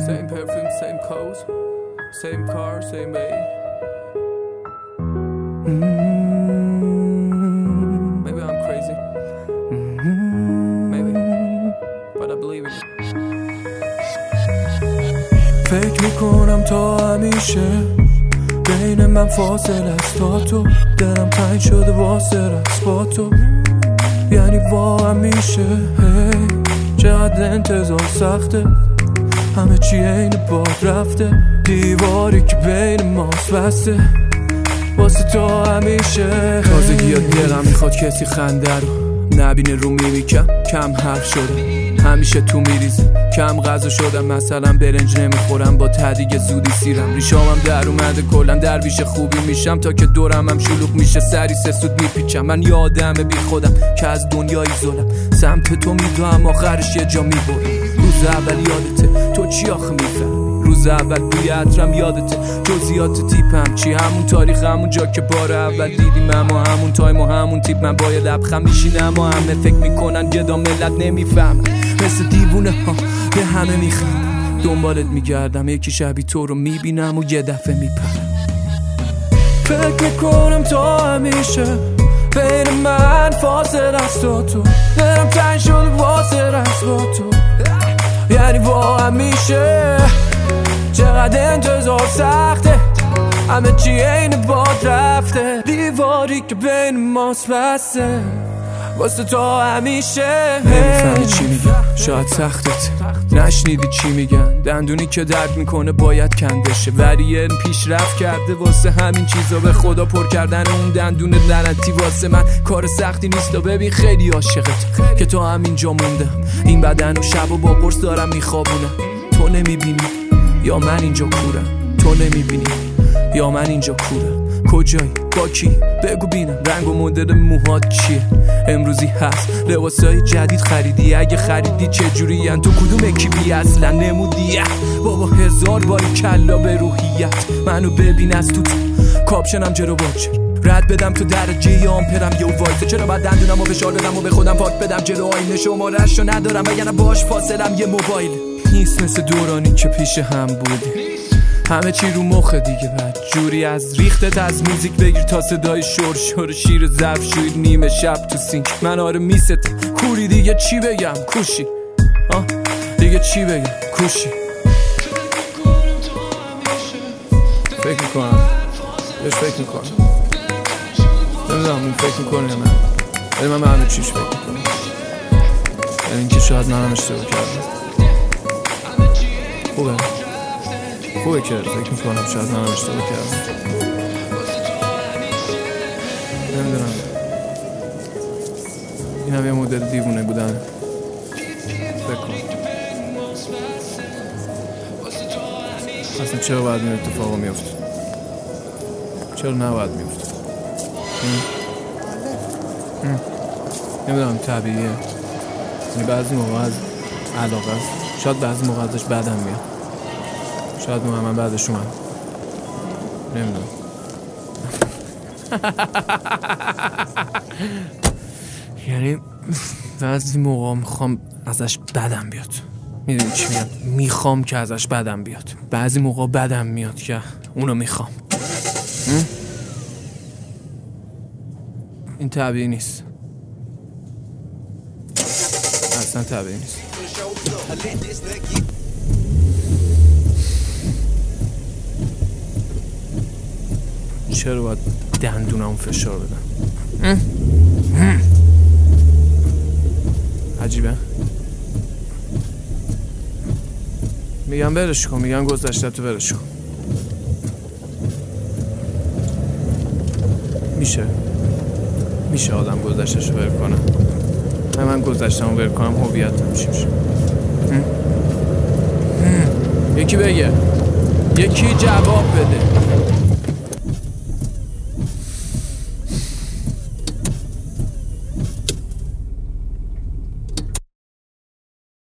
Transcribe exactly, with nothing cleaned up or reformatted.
Same perfume, same clothes, same car, same way. Mm-hmm. Maybe I'm crazy. Mm-hmm. Maybe, but I believe in it. فکر میکنم تا همیشه بین من فاصله است تا تو، دلم تنگ شده واسه رقص با تو، یعنی واقعا میشه هی چقدر انتظار سخته، همه چی عین باد رفته، دیواری که بین ماست بسته واسه تو همیشه. تازگی یا دلم میخواد کسی خنده رو نبینه، رو میمیکم کم حرف شده، همیشه تو میریزم کم غذا شدم، مثلا برنج نمیخورم با تدیگ زودی سیرم، ریشامم در اومده کلم درویش خوبی میشم، تا که دورم هم شلوغ میشه سری سه سود میپیچم. من یه آدم بی خودم که از دنیای زلم، سمت تو میدوام آخرش یه جا میبرم. روز اول یادته تو چی آخه میفهم، روز اول بوی عطرم یادته، جزئیات تیپم چی، همون تاریخ همون جا که بار اول دیدیم، اما همون تایم و همون تیپ. من باید لبخم میشینم و همه فکر میکنن گدا ملت نمیفهمن، مثل دیوونه ها به همه میخندم، دنبالت میگردم یکی شبیه تو رو میبینم و یه دفعه میپرم. فکر میکنم تا همیشه بین من فاصله است تا تو، دلم تنگ شده واسه رقص با تو، یعنی واقعا میشه چقدر انتظار سخته، همه چی عین باد رفته، دیواری که بین ماست بسته واسه تو همیشه. نمیفهمی چی میگن، شاید سختت نشنیدی چی میگن، دندونی که درد میکنه باید کندشه، ولی علم پیشرفت کرده واسه همین چیزا، به خدا پر کردن اون دندون لعنتی واسه من کار سختی نیست. و ببین خیلی عاشقت که تو همینجا موندم، این بدن و شب و با قرص دارم میخوابونم، تو نمیبینی یا من اینجا کورم، تو نمیبینی یا من اینجا کورم، کجایی با کی بگو بینم، رنگ و مدل موهات چیه، امروزی هست لباسای جدید خریدی، اگه خریدی چجوری ان، تو کدوم اکیبی اصلا نمودی، بابا هزار باری کلا به روحیت، منو ببین از تو تو کاپشنم جلو باچر، رد بدم تو درجه یا آمپرم یه وایسه، چرا باید دندونم و فشار بدم و به خودم پاک بدم جلو آینه، شماره‌شو ندارم وگرنه باش فاصلم یه موبایل نیست، مثل دورانی که پیش هم بودی، همه چی رو مخه دیگه، بعد جوری از ریختت از موزیک بگیر تا صدای شور شور شیر ظرفشویی نیمه شب تو سینک، من آره میستم کوری دیگه چی بگم کوشی، آه دیگه چی بگم کوشی. فکر میکنم بهش فکر میکنم نمیدونم اون فکر میکنه یا نه، ولی من به همه چیش فکر میکنم، یعنی اینکه شاید منم اشتباه کردم. خوبه خوبه که فکر میکنم شاید منم اشتباه کردم، نمیدونم این هم یه مدل دیوونه بودن، فکر کنم اصلا چرا باید این اتفاقا میفته، چرا نباید میفته، نمیدونم طبیعیه، یعنی بعضی موقع از علاقه است، شاید بعضی موقع ازش بدم میاد، شاید موقع من بعدش اومد، نمیدونم. یعنی بعضی موقع میخوام ازش بدم بیاد، میدونی چی میاد، میخوام که ازش بدم بیاد، بعضی موقع بدم میاد که اونو میخوام. این طبیعی نیست، اصلا طبیعی نیست. چرا باید دندونم فشار بدم؟ عجیبه. میگم برش کن، میگم گذشته تو برش کن. میشه میشه آدم گذشتش رو بر کنم، من گذشتم رو بر کنم هویتم چی میشه؟ یکی بگه، یکی جواب بده.